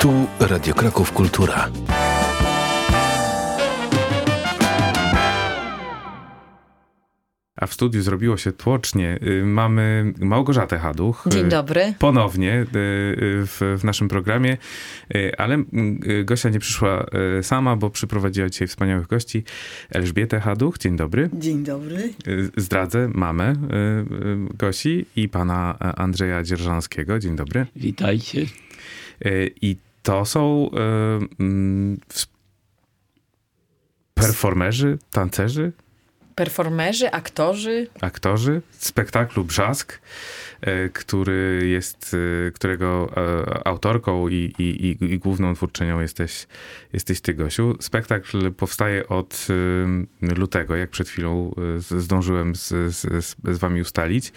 Tu Radio Kraków Kultura. A w studiu zrobiło się tłocznie. Mamy Małgorzatę Haduch. Dzień dobry. Ponownie w naszym programie, ale Gosia nie przyszła sama, bo przyprowadziła dzisiaj wspaniałych gości. Elżbietę Haduch, dzień dobry. Dzień dobry. Zdradzę mamę Gosi i pana Andrzeja Dzierżanskiego. Dzień dobry. Witajcie. I to są performerzy, tancerzy? Performerzy, aktorzy z spektaklu Brzask, którego autorką i główną twórczynią jesteś ty, Gosiu. Spektakl powstaje od lutego, jak przed chwilą zdążyłem z wami ustalić.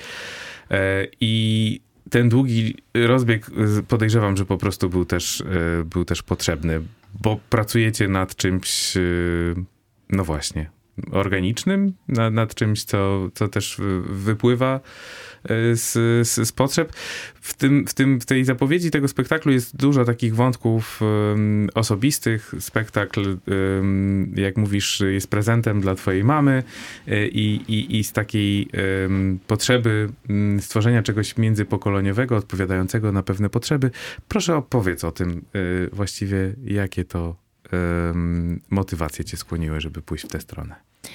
I ten długi rozbieg podejrzewam, że po prostu był też potrzebny, bo pracujecie nad czymś, no właśnie, organicznym, nad czymś, co też wypływa z potrzeb. W tej zapowiedzi tego spektaklu jest dużo takich wątków osobistych. Spektakl, jak mówisz, jest prezentem dla twojej mamy i z takiej potrzeby stworzenia czegoś międzypokoleniowego, odpowiadającego na pewne potrzeby. Proszę opowiedz o tym właściwie, jakie to motywacje cię skłoniły, żeby pójść w tę stronę?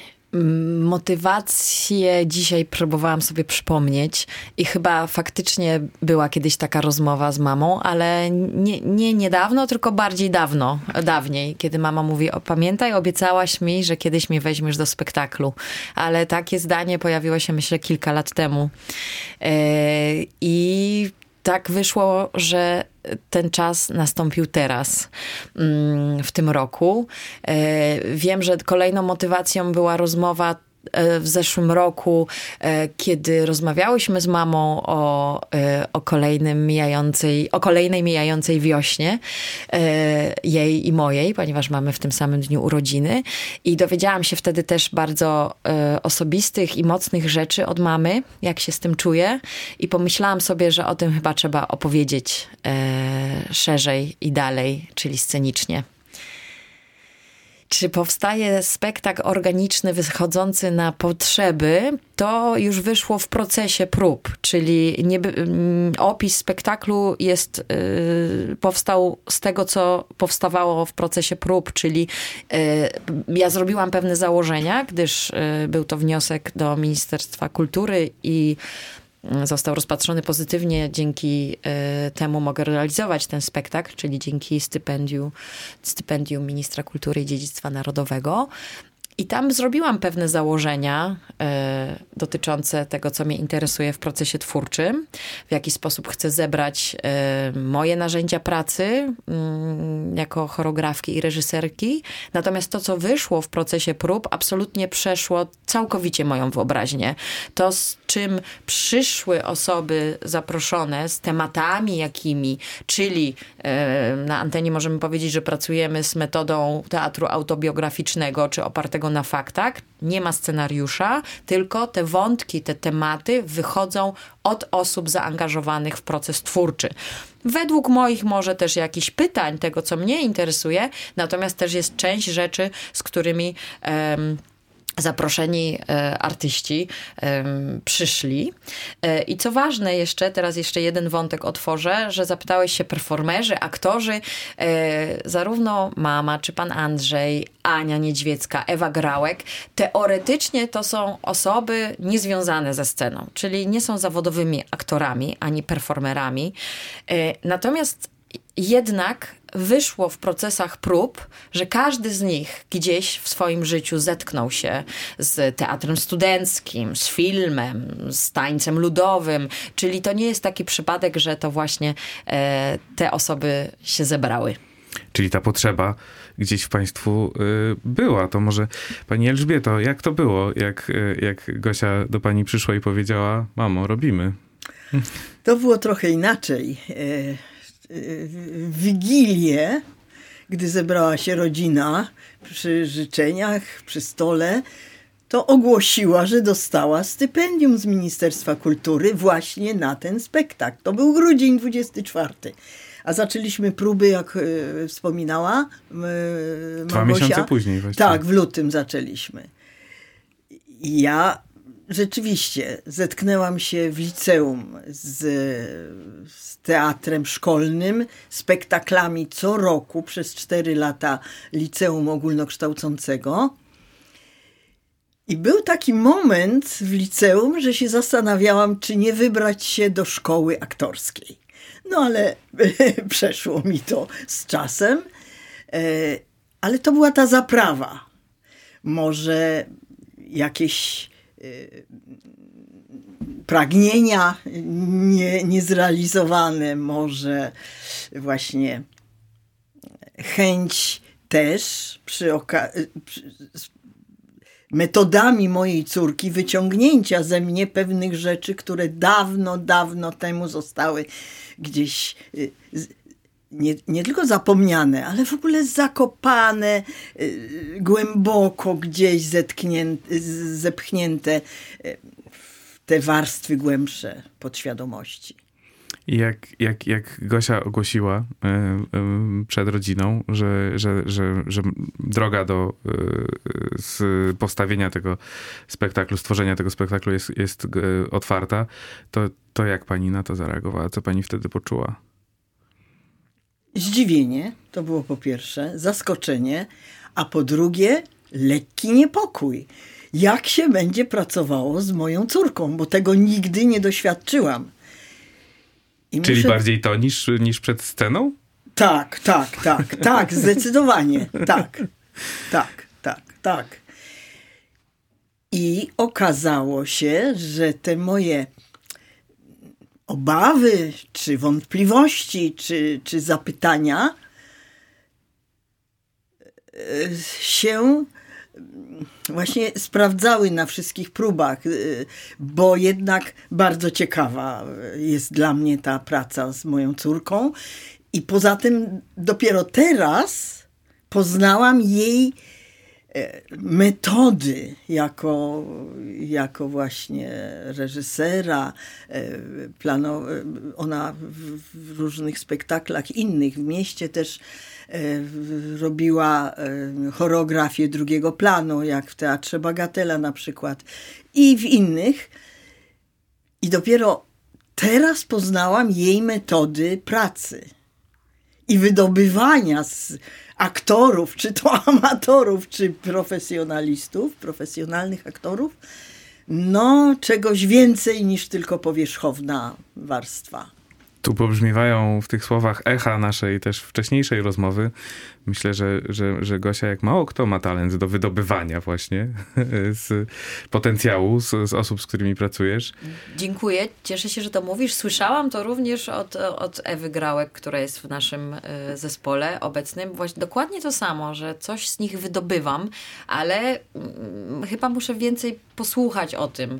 Motywację dzisiaj próbowałam sobie przypomnieć i chyba faktycznie była kiedyś taka rozmowa z mamą, ale nie niedawno, tylko bardziej dawniej, kiedy mama mówi: pamiętaj, obiecałaś mi, że kiedyś mnie weźmiesz do spektaklu. Ale takie zdanie pojawiło się, myślę, kilka lat temu. I tak wyszło, że ten czas nastąpił teraz, w tym roku. Wiem, że kolejną motywacją była w zeszłym roku, kiedy rozmawiałyśmy z mamą o kolejnej mijającej wiośnie, jej i mojej, ponieważ mamy w tym samym dniu urodziny. I dowiedziałam się wtedy też bardzo osobistych i mocnych rzeczy od mamy, jak się z tym czuję. I pomyślałam sobie, że o tym chyba trzeba opowiedzieć szerzej i dalej, czyli scenicznie. Czy powstaje spektakl organiczny wychodzący na potrzeby, to już wyszło w procesie prób, czyli opis spektaklu powstał z tego, co powstawało w procesie prób, czyli ja zrobiłam pewne założenia, gdyż był to wniosek do Ministerstwa Kultury i został rozpatrzony pozytywnie. Dzięki temu mogę realizować ten spektakl, czyli dzięki stypendium Ministra Kultury i Dziedzictwa Narodowego. I tam zrobiłam pewne założenia dotyczące tego, co mnie interesuje w procesie twórczym, w jaki sposób chcę zebrać moje narzędzia pracy jako choreografki i reżyserki. Natomiast to, co wyszło w procesie prób, absolutnie przeszło całkowicie moją wyobraźnię. To, z czym przyszły osoby zaproszone, z tematami jakimi, czyli na antenie możemy powiedzieć, że pracujemy z metodą teatru autobiograficznego, czy opartego na faktach. Nie ma scenariusza, tylko te wątki, te tematy wychodzą od osób zaangażowanych w proces twórczy. Według moich może też jakichś pytań, tego co mnie interesuje, natomiast też jest część rzeczy, z którymi zaproszeni artyści przyszli. I co ważne teraz jeszcze jeden wątek otworzę, że zapytałeś się performerzy, aktorzy, zarówno mama, czy pan Andrzej, Ania Niedźwiecka, Ewa Grałek, teoretycznie to są osoby niezwiązane ze sceną, czyli nie są zawodowymi aktorami, ani performerami. Natomiast jednak wyszło w procesach prób, że każdy z nich gdzieś w swoim życiu zetknął się z teatrem studenckim, z filmem, z tańcem ludowym. Czyli to nie jest taki przypadek, że to właśnie te osoby się zebrały. Czyli ta potrzeba gdzieś w państwu była. To może pani Elżbieto, jak to było, jak Gosia do pani przyszła i powiedziała: mamo, robimy? To było trochę inaczej. W Wigilię, gdy zebrała się rodzina przy życzeniach, przy stole, to ogłosiła, że dostała stypendium z Ministerstwa Kultury właśnie na ten spektakl. To był grudzień 24. A zaczęliśmy próby, jak wspominała Małgosia. 2 miesiące później właściwie. Tak, w lutym zaczęliśmy. I ja rzeczywiście zetknęłam się w liceum z teatrem szkolnym, spektaklami co roku przez 4 lata liceum ogólnokształcącego. I był taki moment w liceum, że się zastanawiałam, czy nie wybrać się do szkoły aktorskiej. No ale przeszło mi to z czasem. Ale to była ta zaprawa. Może jakieś pragnienia niezrealizowane, może właśnie chęć też metodami mojej córki wyciągnięcia ze mnie pewnych rzeczy, które dawno, dawno temu zostały gdzieś nie tylko zapomniane, ale w ogóle zakopane, głęboko gdzieś zepchnięte w te warstwy głębsze podświadomości. I jak Gosia ogłosiła przed rodziną, że droga do postawienia tego spektaklu, stworzenia tego spektaklu jest otwarta, to jak pani na to zareagowała? Co pani wtedy poczuła? Zdziwienie, to było po pierwsze, zaskoczenie, a po drugie lekki niepokój. Jak się będzie pracowało z moją córką, bo tego nigdy nie doświadczyłam. Czyli bardziej to niż przed sceną? Tak, zdecydowanie. Tak. I okazało się, że te moje obawy, czy wątpliwości, czy zapytania się właśnie sprawdzały na wszystkich próbach, bo jednak bardzo ciekawa jest dla mnie ta praca z moją córką i poza tym dopiero teraz poznałam jej metody jako właśnie reżysera. Ona w różnych spektaklach innych w mieście też robiła choreografię drugiego planu, jak w Teatrze Bagatela na przykład i w innych. I dopiero teraz poznałam jej metody pracy i wydobywania z aktorów, czy to amatorów, czy profesjonalistów, profesjonalnych aktorów, czegoś więcej niż tylko powierzchowna warstwa. Tu pobrzmiewają w tych słowach echa naszej też wcześniejszej rozmowy. Myślę, że Gosia jak mało kto ma talent do wydobywania właśnie z potencjału, z osób, z którymi pracujesz. Dziękuję. Cieszę się, że to mówisz. Słyszałam to również od Ewy Grałek, która jest w naszym zespole obecnym. Właśnie dokładnie to samo, że coś z nich wydobywam, ale chyba muszę więcej posłuchać o tym.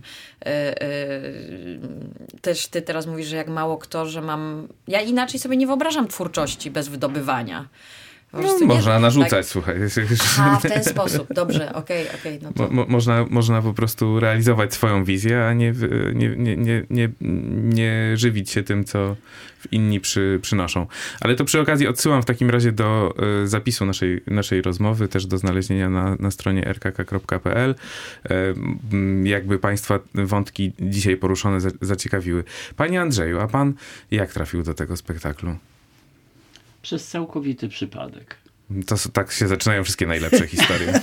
Też ty teraz mówisz, że jak mało kto, że mam... Ja inaczej sobie nie wyobrażam twórczości bez wydobywania. Można narzucać, słuchaj. Aha, w ten sposób. Dobrze, okej. No to... Można po prostu realizować swoją wizję, a nie żywić się tym, co inni przynoszą. Ale to przy okazji odsyłam w takim razie do zapisu naszej rozmowy, też do znalezienia na stronie rkk.pl. Jakby państwa wątki dzisiaj poruszone zaciekawiły. Panie Andrzeju, a pan jak trafił do tego spektaklu? Przez całkowity przypadek. To tak się zaczynają wszystkie najlepsze historie.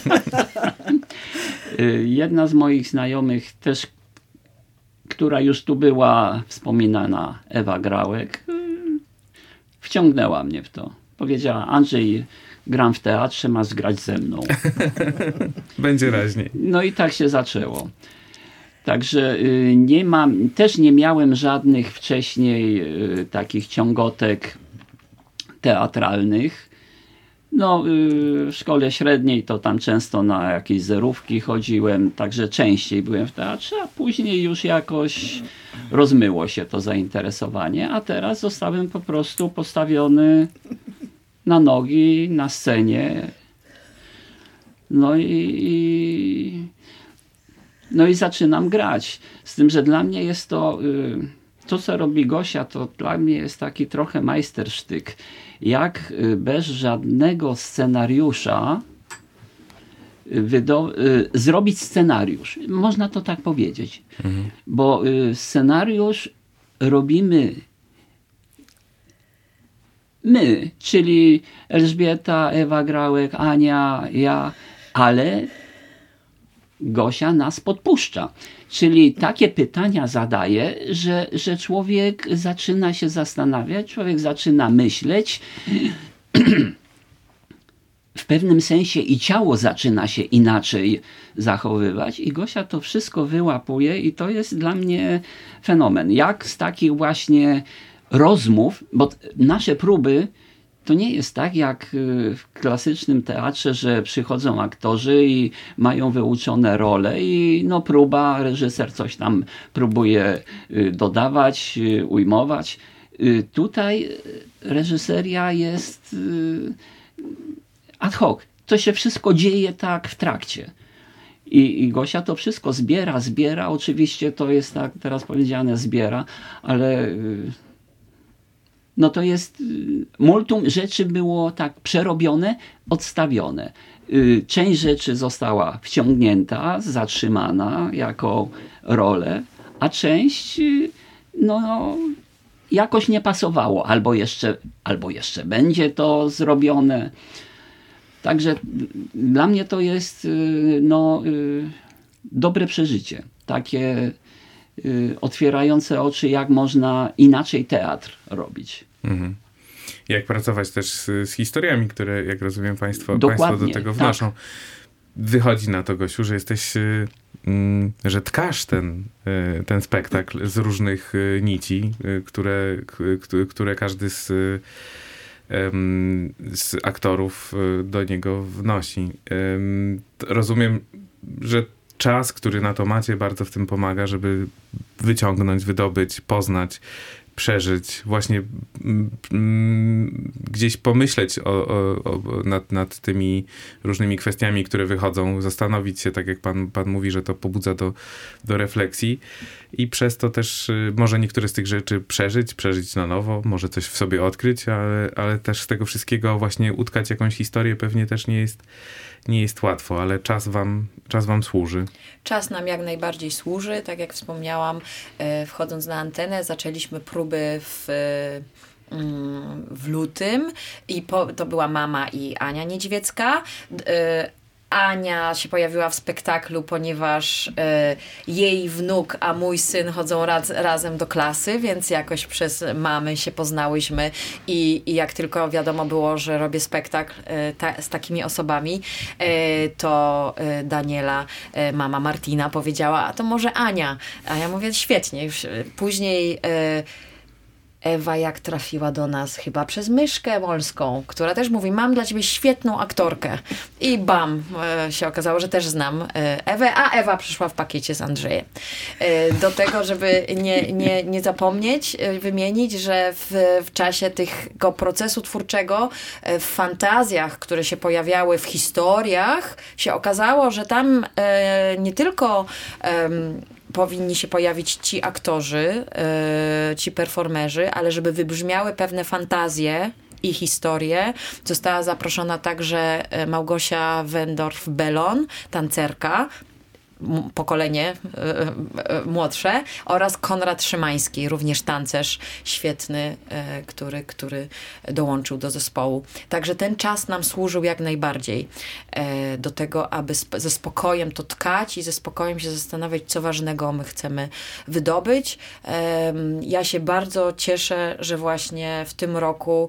Jedna z moich znajomych też, która już tu była wspominana, Ewa Grałek, wciągnęła mnie w to. Powiedziała: Andrzej, gram w teatrze, masz grać ze mną. Będzie raźniej. No i tak się zaczęło. Także też nie miałem żadnych wcześniej takich ciągotek teatralnych. W szkole średniej to tam często na jakieś zerówki chodziłem, także częściej byłem w teatrze, a później już jakoś rozmyło się to zainteresowanie, a teraz zostałem po prostu postawiony na nogi, na scenie. No i zaczynam grać. Z tym, że dla mnie jest to to, co robi Gosia, to dla mnie jest taki trochę majstersztyk. Jak bez żadnego scenariusza zrobić scenariusz. Można to tak powiedzieć. Bo scenariusz robimy my, czyli Elżbieta, Ewa Grałek, Ania, ja, ale Gosia nas podpuszcza. Czyli takie pytania zadaje, że człowiek zaczyna się zastanawiać, człowiek zaczyna myśleć. W pewnym sensie i ciało zaczyna się inaczej zachowywać i Gosia to wszystko wyłapuje i to jest dla mnie fenomen. Jak z takich właśnie rozmów, bo nasze próby to nie jest tak jak w klasycznym teatrze, że przychodzą aktorzy i mają wyuczone role i no próba, reżyser coś tam próbuje dodawać, ujmować. Tutaj reżyseria jest ad hoc. To się wszystko dzieje tak w trakcie. I Gosia to wszystko zbiera. Oczywiście to jest tak teraz powiedziane, zbiera, ale no to jest multum rzeczy było tak przerobione, odstawione. Część rzeczy została wciągnięta, zatrzymana jako rolę, a część no jakoś nie pasowało, albo jeszcze będzie to zrobione. Także dla mnie to jest dobre przeżycie. Takie otwierające oczy, jak można inaczej teatr robić. Mhm. Jak pracować też z historiami, które, jak rozumiem, Państwo do tego wnoszą. Tak. Wychodzi na to, Gosiu, że jesteś, że tkasz ten spektakl z różnych nici, które każdy z aktorów do niego wnosi. Rozumiem, że czas, który na to macie, bardzo w tym pomaga, żeby wyciągnąć, wydobyć, poznać, przeżyć, właśnie gdzieś pomyśleć nad tymi różnymi kwestiami, które wychodzą, zastanowić się, tak jak pan mówi, że to pobudza do refleksji i przez to też może niektóre z tych rzeczy przeżyć na nowo, może coś w sobie odkryć, ale też z tego wszystkiego właśnie utkać jakąś historię pewnie też nie jest łatwo, ale czas wam służy. Czas nam jak najbardziej służy. Tak jak wspomniałam, wchodząc na antenę, zaczęliśmy próby w lutym i to była Mama i Ania Niedźwiecka. Ania się pojawiła w spektaklu, ponieważ jej wnuk, a mój syn chodzą razem do klasy, więc jakoś przez mamy się poznałyśmy i jak tylko wiadomo było, że robię spektakl z takimi osobami, to Daniela, mama Martina, powiedziała, a to może Ania. A ja mówię, świetnie. Już później Ewa jak trafiła do nas chyba przez Myszkę Molską, która też mówi, mam dla ciebie świetną aktorkę. I bam, się okazało, że też znam Ewę, a Ewa przyszła w pakiecie z Andrzejem. Do tego, żeby nie zapomnieć, wymienić, że w czasie tego procesu twórczego, w fantazjach, które się pojawiały w historiach, się okazało, że tam nie tylko powinni się pojawić ci aktorzy, ci performerzy, ale żeby wybrzmiały pewne fantazje i historie. Została zaproszona także Małgosia Wendorf-Bellon, tancerka, pokolenie młodsze, oraz Konrad Szymański, również tancerz świetny, który dołączył do zespołu. Także ten czas nam służył jak najbardziej do tego, aby ze spokojem to tkać i ze spokojem się zastanawiać, co ważnego my chcemy wydobyć. Ja się bardzo cieszę, że właśnie w tym roku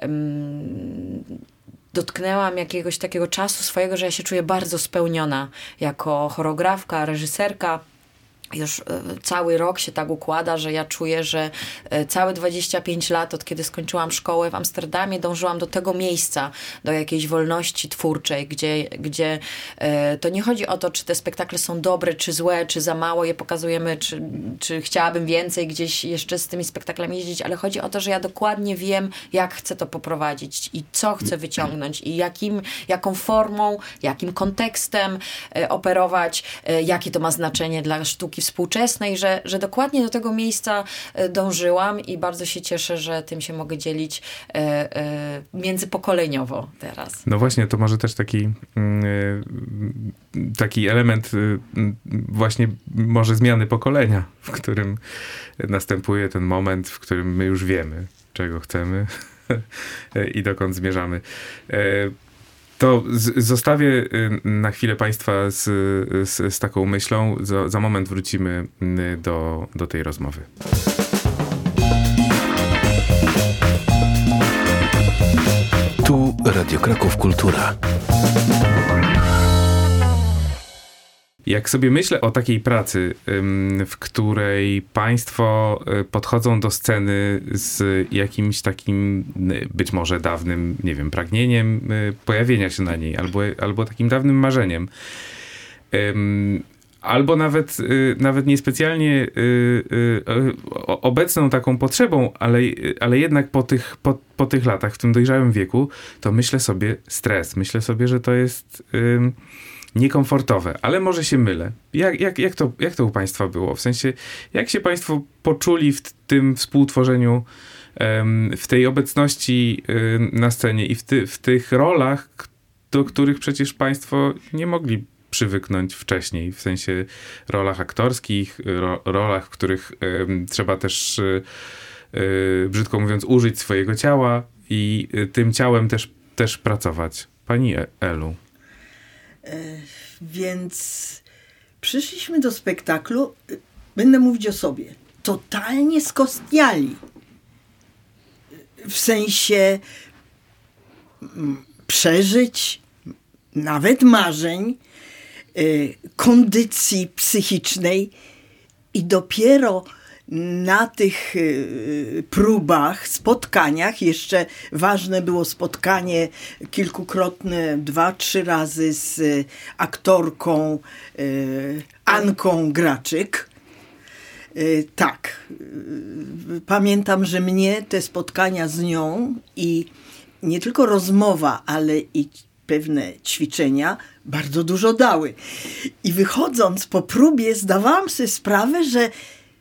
dotknęłam jakiegoś takiego czasu swojego, że ja się czuję bardzo spełniona jako choreografka, reżyserka. Już cały rok się tak układa, że ja czuję, że całe 25 lat, od kiedy skończyłam szkołę w Amsterdamie, dążyłam do tego miejsca, do jakiejś wolności twórczej, gdzie to nie chodzi o to, czy te spektakle są dobre, czy złe, czy za mało je pokazujemy, czy chciałabym więcej gdzieś jeszcze z tymi spektaklami jeździć, ale chodzi o to, że ja dokładnie wiem, jak chcę to poprowadzić i co chcę wyciągnąć i jaką formą, jakim kontekstem operować, jakie to ma znaczenie dla sztuki sztuki współczesnej, że dokładnie do tego miejsca dążyłam i bardzo się cieszę, że tym się mogę dzielić międzypokoleniowo teraz. No właśnie, to może też taki element właśnie może zmiany pokolenia, w którym następuje ten moment, w którym my już wiemy, czego chcemy i dokąd zmierzamy. To zostawię na chwilę Państwa z taką myślą. Za moment wrócimy do tej rozmowy. Tu Radio Kraków Kultura. Jak sobie myślę o takiej pracy, w której państwo podchodzą do sceny z jakimś takim być może dawnym, nie wiem, pragnieniem pojawienia się na niej, albo takim dawnym marzeniem, albo nawet niespecjalnie obecną taką potrzebą, ale jednak po tych latach, w tym dojrzałym wieku, to myślę sobie stres. Myślę sobie, że to jest niekomfortowe, ale może się mylę. Jak to u Państwa było? W sensie, jak się Państwo poczuli w tym współtworzeniu, w tej obecności na scenie i w tych rolach, do których przecież Państwo nie mogli przywyknąć wcześniej, w sensie rolach aktorskich, rolach, w których trzeba też, brzydko mówiąc, użyć swojego ciała i tym ciałem też pracować. Pani Elu. Więc przyszliśmy do spektaklu, będę mówić o sobie, totalnie skostniali. W sensie przeżyć, nawet marzeń, kondycji psychicznej i dopiero na tych próbach, spotkaniach, jeszcze ważne było spotkanie kilkukrotne, 2-3 razy z aktorką Anką Graczyk. Tak, pamiętam, że mnie te spotkania z nią i nie tylko rozmowa, ale i pewne ćwiczenia bardzo dużo dały. I wychodząc po próbie zdawałam sobie sprawę, że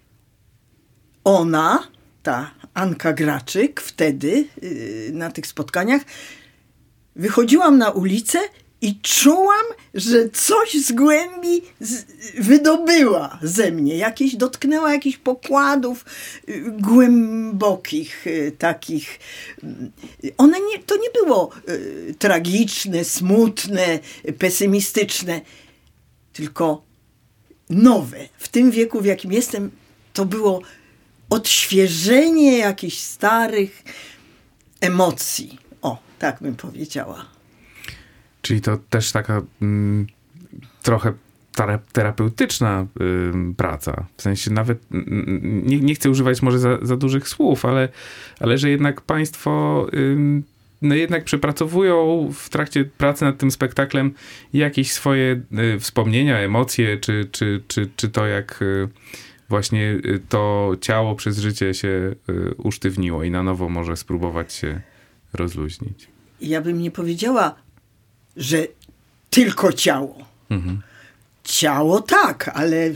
ona, ta Anka Graczyk, wtedy na tych spotkaniach, wychodziłam na ulicę i czułam, że coś z głębi wydobyła ze mnie. Dotknęła jakichś pokładów głębokich takich. To nie było tragiczne, smutne, pesymistyczne, tylko nowe. W tym wieku, w jakim jestem, to było odświeżenie jakichś starych emocji. O, tak bym powiedziała. Czyli to też taka trochę terapeutyczna praca. W sensie nawet, nie chcę używać może za dużych słów, ale że jednak państwo jednak przepracowują w trakcie pracy nad tym spektaklem jakieś swoje wspomnienia, emocje, czy to jak właśnie to ciało przez życie się usztywniło i na nowo może spróbować się rozluźnić. Ja bym nie powiedziała, że tylko ciało. Mhm. Ciało tak, ale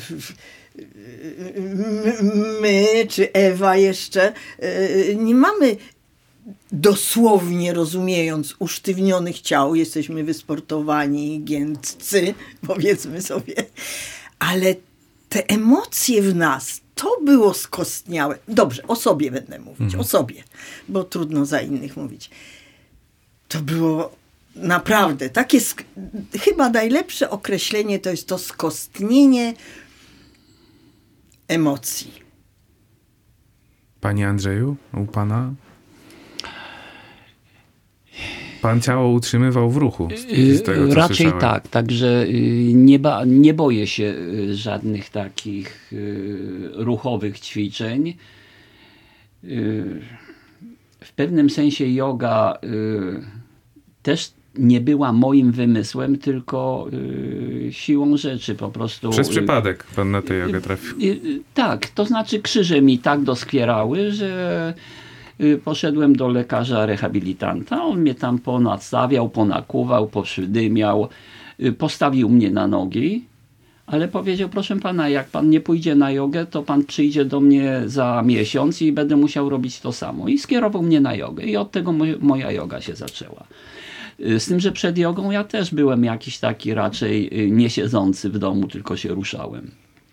my, czy Ewa jeszcze, nie mamy dosłownie rozumiejąc usztywnionych ciał. Jesteśmy wysportowani, giętcy, powiedzmy sobie. Ale te emocje w nas, to było skostniałe. Dobrze, o sobie będę mówić, o sobie, bo trudno za innych mówić. To było naprawdę takie, chyba najlepsze określenie to jest to skostnienie emocji. Panie Andrzeju, u pana? Pan ciało utrzymywał w ruchu. Z tego, co raczej słyszałem. Tak, także nie boję się żadnych takich ruchowych ćwiczeń. W pewnym sensie joga też nie była moim wymysłem, tylko siłą rzeczy po prostu. Przez przypadek pan na tę jogę trafił. Tak, to znaczy krzyże mi tak doskwierały, że poszedłem do lekarza rehabilitanta. On mnie tam ponadstawiał, ponakuwał, poprzydymiał, postawił mnie na nogi, Ale powiedział, proszę pana, jak pan nie pójdzie na jogę, to pan przyjdzie do mnie za miesiąc i będę musiał robić to samo. I skierował mnie na jogę i od tego moja joga się zaczęła. Z tym, że przed jogą ja też byłem jakiś taki raczej nie siedzący w domu, tylko się ruszałem.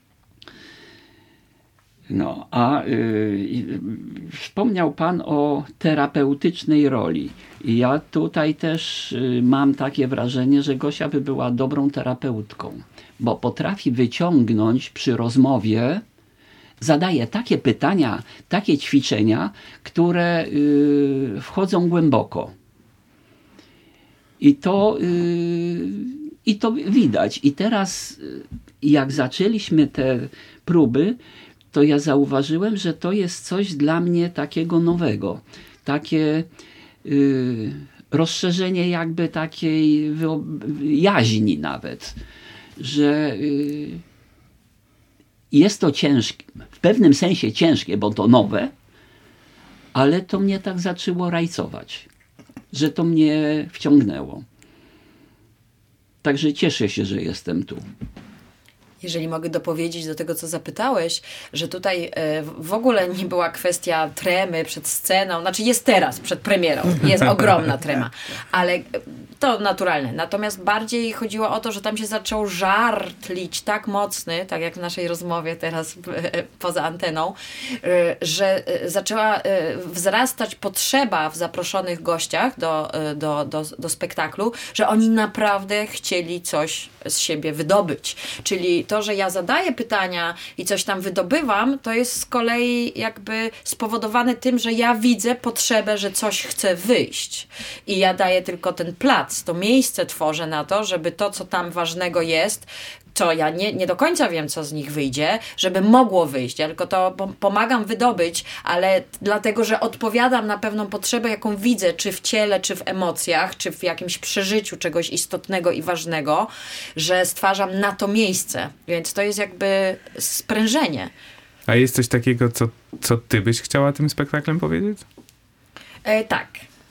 No, a wspomniał pan o terapeutycznej roli. I ja tutaj też mam takie wrażenie, że Gosia by była dobrą terapeutką, bo potrafi wyciągnąć przy rozmowie, zadaje takie pytania, takie ćwiczenia, które wchodzą głęboko. I to widać. I teraz, jak zaczęliśmy te próby, to ja zauważyłem, że to jest coś dla mnie takiego nowego. Takie rozszerzenie jakby takiej jaźni nawet, że jest to ciężkie, w pewnym sensie ciężkie, bo to nowe, ale to mnie tak zaczęło rajcować, że to mnie wciągnęło. Także cieszę się, że jestem tu. Jeżeli mogę dopowiedzieć do tego, co zapytałeś, że tutaj w ogóle nie była kwestia tremy przed sceną, znaczy jest teraz, przed premierą, jest ogromna trema, ale to naturalne. Natomiast bardziej chodziło o to, że tam się zaczął żart lić tak mocny, tak jak w naszej rozmowie teraz poza anteną, że zaczęła wzrastać potrzeba w zaproszonych gościach do spektaklu, że oni naprawdę chcieli coś z siebie wydobyć. Czyli to, że ja zadaję pytania i coś tam wydobywam, to jest z kolei jakby spowodowane tym, że ja widzę potrzebę, że coś chce wyjść. I ja daję tylko ten plac, to miejsce tworzę na to, żeby to, co tam ważnego jest, to ja nie do końca wiem, co z nich wyjdzie, żeby mogło wyjść. Ja tylko to pomagam wydobyć, ale dlatego, że odpowiadam na pewną potrzebę, jaką widzę, czy w ciele, czy w emocjach, czy w jakimś przeżyciu czegoś istotnego i ważnego, że stwarzam na to miejsce. Więc to jest jakby sprężenie. A jest coś takiego, co ty byś chciała tym spektaklem powiedzieć? Tak.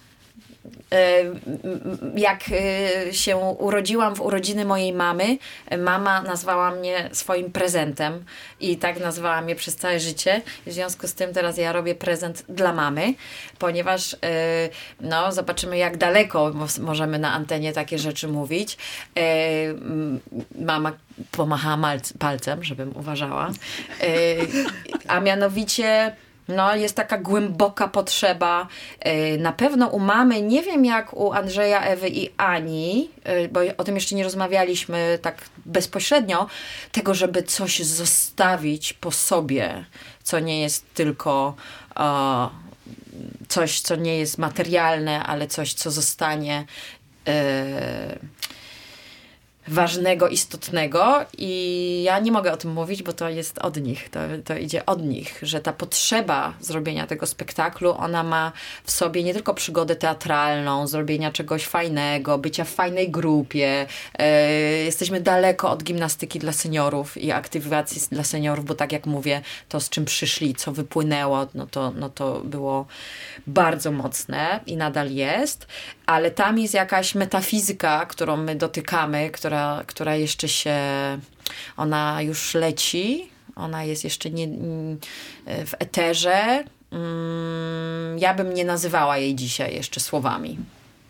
Jak się urodziłam w urodziny mojej mamy, mama nazwała mnie swoim prezentem i tak nazwała mnie przez całe życie. W związku z tym teraz ja robię prezent dla mamy, ponieważ no, zobaczymy, jak daleko możemy na antenie takie rzeczy mówić. Mama pomachała palcem, żebym uważała. A mianowicie no, jest taka głęboka potrzeba. Na pewno u mamy, nie wiem jak u Andrzeja, Ewy i Ani, bo o tym jeszcze nie rozmawialiśmy tak bezpośrednio, tego, żeby coś zostawić po sobie, co nie jest tylko coś, co nie jest materialne, ale coś, co zostanie ważnego, istotnego i ja nie mogę o tym mówić, bo to jest od nich, to idzie od nich, że ta potrzeba zrobienia tego spektaklu, ona ma w sobie nie tylko przygodę teatralną, zrobienia czegoś fajnego, bycia w fajnej grupie, jesteśmy daleko od gimnastyki dla seniorów i aktywacji dla seniorów, bo tak jak mówię, to z czym przyszli, co wypłynęło, no to było bardzo mocne i nadal jest, ale tam jest jakaś metafizyka, którą my dotykamy, która jeszcze się, ona już leci, ona jest jeszcze nie w eterze. Ja bym nie nazywała jej dzisiaj jeszcze słowami.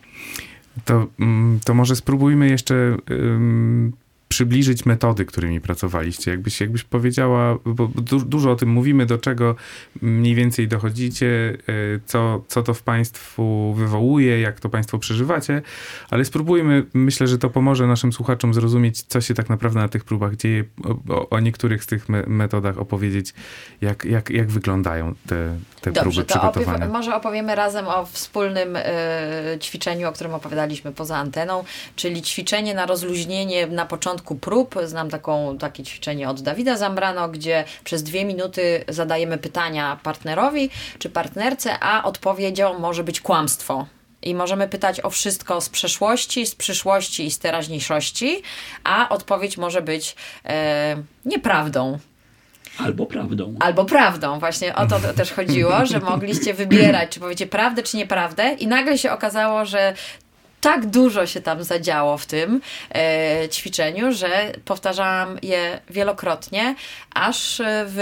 To może spróbujmy jeszcze przybliżyć metody, którymi pracowaliście. Jakbyś powiedziała, bo dużo o tym mówimy, do czego mniej więcej dochodzicie, co to w państwu wywołuje, jak to państwo przeżywacie, ale spróbujmy, myślę, że to pomoże naszym słuchaczom zrozumieć, co się tak naprawdę na tych próbach dzieje, o niektórych z tych metodach opowiedzieć, jak wyglądają te próby przygotowane. Może opowiemy razem o wspólnym ćwiczeniu, o którym opowiadaliśmy poza anteną, czyli ćwiczenie na rozluźnienie na początku prób. Znam takie ćwiczenie od Dawida Zambrano, gdzie przez 2 minuty zadajemy pytania partnerowi czy partnerce, a odpowiedzią może być kłamstwo. I możemy pytać o wszystko z przeszłości, z przyszłości i z teraźniejszości, a odpowiedź może być nieprawdą. Albo prawdą. Właśnie o to też chodziło, że mogliście wybierać, czy powiecie prawdę, czy nieprawdę i nagle się okazało, że tak dużo się tam zadziało w tym ćwiczeniu, że powtarzałam je wielokrotnie, aż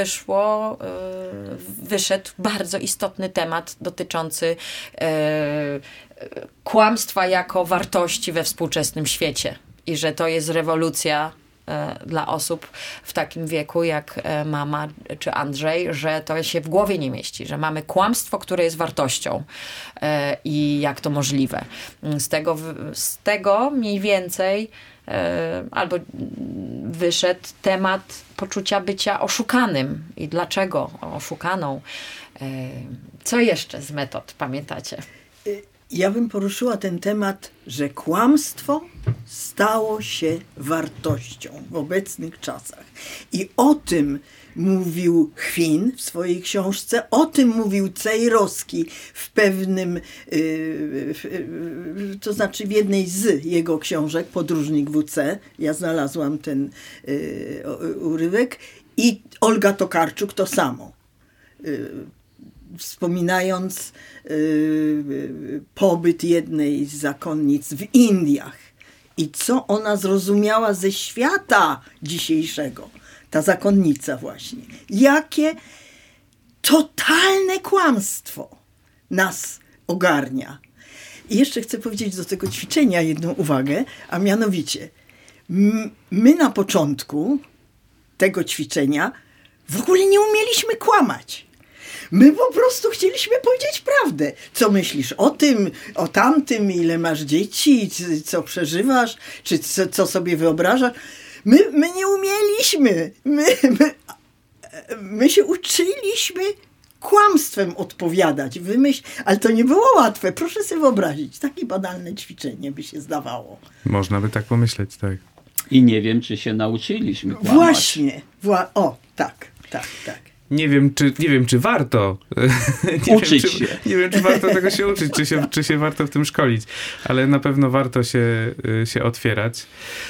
wyszedł bardzo istotny temat dotyczący kłamstwa jako wartości we współczesnym świecie. I że to jest rewolucja dla osób w takim wieku jak mama czy Andrzej, że to się w głowie nie mieści, że mamy kłamstwo, które jest wartością i jak to możliwe. Z tego mniej więcej albo wyszedł temat poczucia bycia oszukanym i dlaczego oszukaną. Co jeszcze z metod pamiętacie? Ja bym poruszyła ten temat, że kłamstwo stało się wartością w obecnych czasach. I o tym mówił Chwin w swojej książce, o tym mówił Cejrowski w pewnym, to znaczy w jednej z jego książek, Podróżnik WC, ja znalazłam ten urywek, i Olga Tokarczuk to samo. Wspominając pobyt jednej z zakonnic w Indiach i co ona zrozumiała ze świata dzisiejszego, ta zakonnica właśnie. Jakie totalne kłamstwo nas ogarnia. I jeszcze chcę powiedzieć do tego ćwiczenia jedną uwagę, a mianowicie my na początku tego ćwiczenia w ogóle nie umieliśmy kłamać. My po prostu chcieliśmy powiedzieć prawdę. Co myślisz o tym, o tamtym, ile masz dzieci, co przeżywasz, czy co sobie wyobrażasz. My nie umieliśmy. My się uczyliśmy kłamstwem odpowiadać. Ale to nie było łatwe. Proszę sobie wyobrazić. Takie banalne ćwiczenie by się zdawało. Można by tak pomyśleć, tak. I nie wiem, czy się nauczyliśmy kłamać. Właśnie. Tak. Nie wiem, czy warto. Uczyć się. Nie wiem, czy warto tego się uczyć, czy się warto w tym szkolić, ale na pewno warto się otwierać.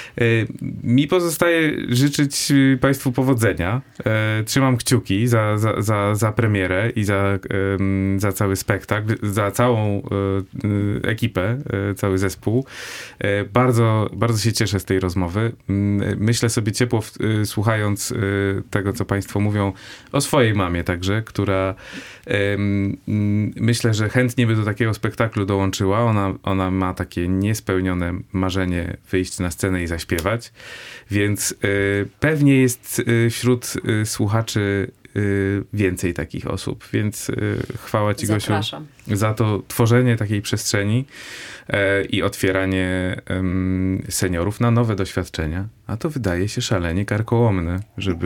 Mi pozostaje życzyć Państwu powodzenia. Trzymam kciuki za premierę i za cały spektakl, za całą ekipę, cały zespół. Bardzo, bardzo się cieszę z tej rozmowy. Myślę sobie ciepło, słuchając tego, co Państwo mówią o swojej mamie także, która myślę, że chętnie by do takiego spektaklu dołączyła. Ona ma takie niespełnione marzenie wyjść na scenę i zaśpiewać, więc pewnie jest wśród słuchaczy więcej takich osób, więc chwała Ci, Zapraszam. Gosiu, za to tworzenie takiej przestrzeni i otwieranie seniorów na nowe doświadczenia, a to wydaje się szalenie karkołomne,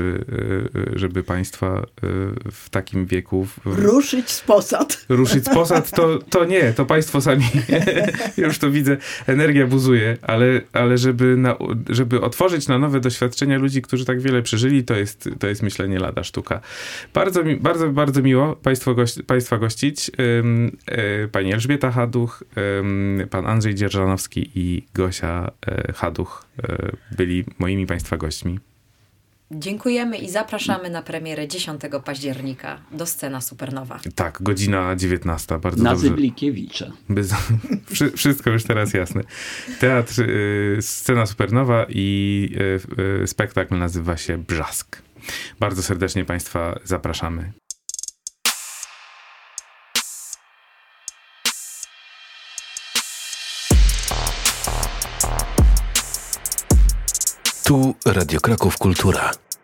żeby Państwa w takim wieku... Ruszyć z posad. Ruszyć z posad to nie, to Państwo sami, już to widzę, energia buzuje, ale żeby otworzyć na nowe doświadczenia ludzi, którzy tak wiele przeżyli, to jest myślę nie lada sztuka. Bardzo miło Państwa gościć. Pani Elżbieta Haduch, pan Andrzej Dzierżanowski i Gosia Haduch byli moimi Państwa gośćmi. Dziękujemy i zapraszamy na premierę 10 października do Scena Supernowa. Tak, godzina 19. Bardzo na dobrze. Zyblikiewicza. Wszystko już teraz jasne. Teatr Scena Supernowa i spektakl nazywa się Brzask. Bardzo serdecznie Państwa zapraszamy. Tu Radio Kraków Kultura.